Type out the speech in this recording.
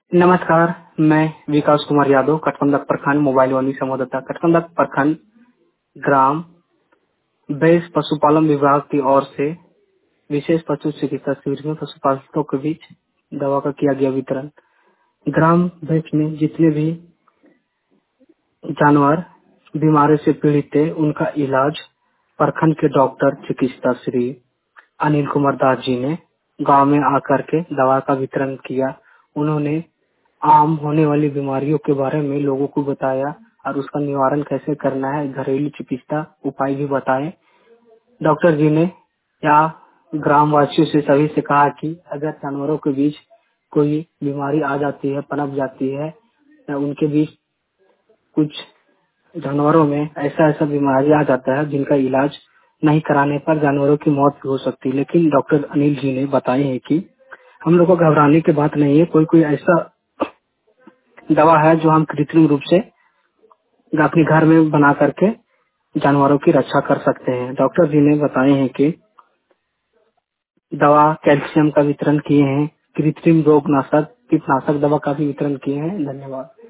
नमस्कार, मैं विकास कुमार यादव, कटकमलक प्रखंड मोबाइल वाली संवाददाता। कटकमलक प्रखंड ग्राम बैस पशुपालन विभाग की ओर से विशेष पशु चिकित्सा शिविर में पशुपालकों के बीच दवा का किया गया वितरण। ग्राम बैस में जितने भी जानवर बीमारी से पीड़ित थे, उनका इलाज प्रखंड के डॉक्टर चिकित्सा श्री अनिल कुमार दास जी ने गांव में आकर के दवा का वितरण किया। उन्होंने आम होने वाली बीमारियों के बारे में लोगों को बताया और उसका निवारण कैसे करना है, घरेलू चिकित्सा उपाय भी बताए। डॉक्टर जी ने या ग्रामवासियों से सभी से कहा कि अगर जानवरों के बीच कोई बीमारी आ जाती है, पनप जाती है, या उनके बीच कुछ जानवरों में ऐसा ऐसा बीमारी आ जाता है जिनका इलाज नहीं कराने पर जानवरों की मौत भी हो सकती है। लेकिन डॉक्टर अनिल जी ने बताए हैं कि हम लोग को घबराने की बात नहीं है। कोई कोई ऐसा दवा है जो हम कृत्रिम रूप से अपने घर में बना करके जानवरों की रक्षा कर सकते हैं। डॉक्टर जी ने बताए हैं कि दवा कैल्शियम का वितरण किए हैं, कृत्रिम रोगनाशक कीटनाशक दवा का भी वितरण किए हैं। धन्यवाद।